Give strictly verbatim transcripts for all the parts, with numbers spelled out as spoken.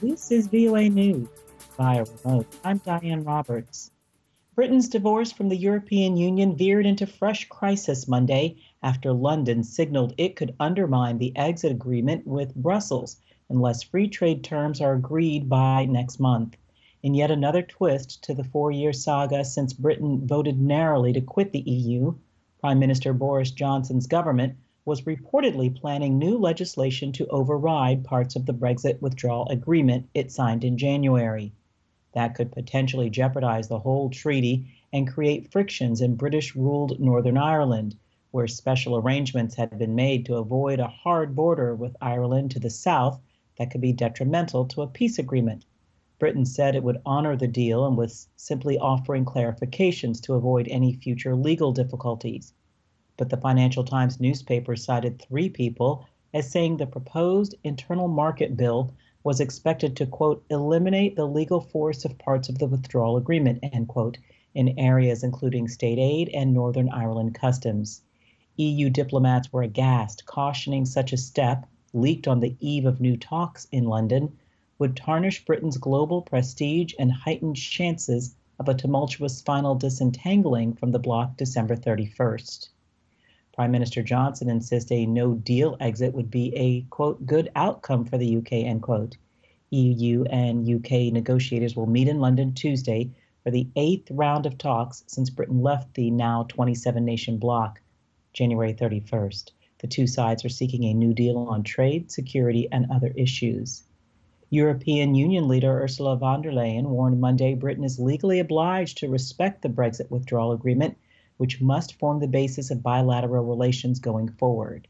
This is V O A News via remote. I'm Diane Roberts. Britain's divorce from the European Union veered into fresh crisis Monday after London signaled it could undermine the exit agreement with Brussels unless free trade terms are agreed by next month. In yet another twist to the four-year saga since Britain voted narrowly to quit the E U, Prime Minister Boris Johnson's government was reportedly planning new legislation to override parts of the Brexit withdrawal agreement it signed in January. That could potentially jeopardize the whole treaty and create frictions in British-ruled Northern Ireland, where special arrangements had been made to avoid a hard border with Ireland to the south that could be detrimental to a peace agreement. Britain said it would honor the deal and was simply offering clarifications to avoid any future legal difficulties. But the Financial Times newspaper cited three people as saying the proposed internal market bill was expected to, quote, eliminate the legal force of parts of the withdrawal agreement, end quote, in areas including state aid and Northern Ireland customs. E U diplomats were aghast, cautioning such a step, leaked on the eve of new talks in London, would tarnish Britain's global prestige and heighten chances of a tumultuous final disentangling from the bloc December thirty-first. Prime Minister Johnson insists a no-deal exit would be a, quote, good outcome for the U K, end quote. E U and U K negotiators will meet in London Tuesday for the eighth round of talks since Britain left the now twenty-seven nation bloc January thirty-first. The two sides are seeking a new deal on trade, security, and other issues. European Union leader Ursula von der Leyen warned Monday Britain is legally obliged to respect the Brexit withdrawal agreement, which must form the basis of bilateral relations going forward.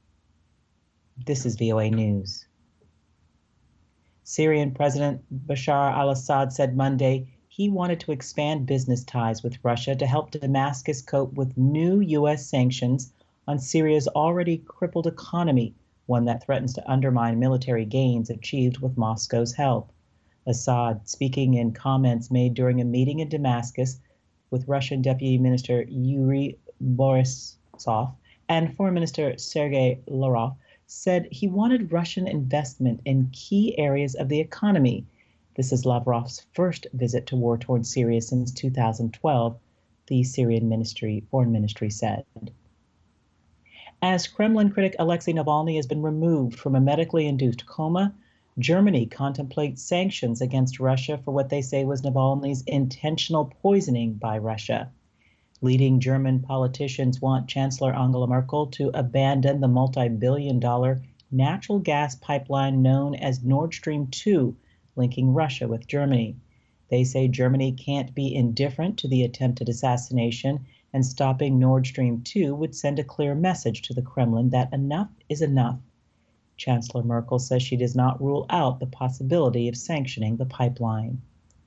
This is V O A News. Syrian President Bashar al-Assad said Monday he wanted to expand business ties with Russia to help Damascus cope with new U S sanctions on Syria's already crippled economy, one that threatens to undermine military gains achieved with Moscow's help. Assad, speaking in comments made during a meeting in Damascus with Russian Deputy Minister Yuri Borisov and Foreign Minister Sergei Lavrov, said he wanted Russian investment in key areas of the economy. This is Lavrov's first visit to war-torn Syria since two thousand twelve, the Syrian ministry, foreign ministry said. As Kremlin critic Alexei Navalny has been removed from a medically induced coma, Germany contemplates sanctions against Russia for what they say was Navalny's intentional poisoning by Russia. Leading German politicians want Chancellor Angela Merkel to abandon the multi-billion dollar natural gas pipeline known as Nord Stream two, linking Russia with Germany. They say Germany can't be indifferent to the attempted assassination, and stopping Nord Stream two would send a clear message to the Kremlin that enough is enough. Chancellor Merkel says she does not rule out the possibility of sanctioning the pipeline.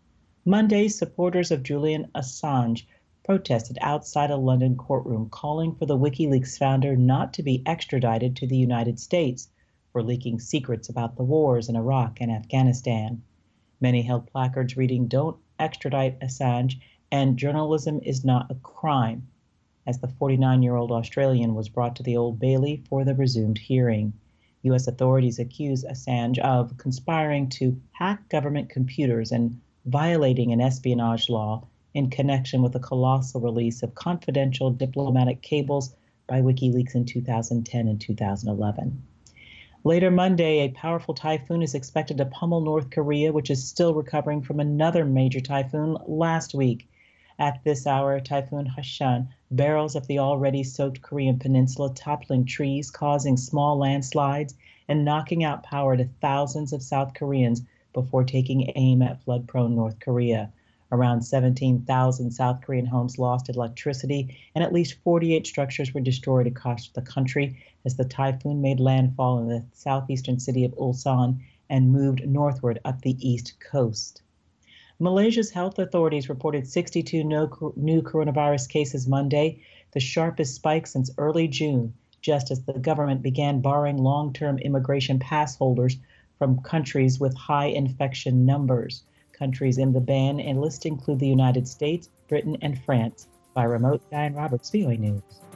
Monday, supporters of Julian Assange protested outside a London courtroom calling for the WikiLeaks founder not to be extradited to the United States for leaking secrets about the wars in Iraq and Afghanistan. Many held placards reading, "Don't extradite Assange," and "Journalism is not a crime," as the forty-nine-year-old Australian was brought to the Old Bailey for the resumed hearing. U S authorities accuse Assange of conspiring to hack government computers and violating an espionage law in connection with the colossal release of confidential diplomatic cables by WikiLeaks in two thousand ten and two thousand eleven. Later Monday, a powerful typhoon is expected to pummel North Korea, which is still recovering from another major typhoon last week. At this hour, Typhoon Hashan barrels up the already soaked Korean peninsula, toppling trees, causing small landslides, and knocking out power to thousands of South Koreans before taking aim at flood-prone North Korea. Around seventeen thousand South Korean homes lost electricity, and at least forty-eight structures were destroyed across the country as the typhoon made landfall in the southeastern city of Ulsan and moved northward up the east coast. Malaysia's health authorities reported sixty-two no, new coronavirus cases Monday, the sharpest spike since early June, just as the government began barring long-term immigration pass holders from countries with high infection numbers. Countries in the ban and list include the United States, Britain, and France. By remote, Diane Roberts, V O A News.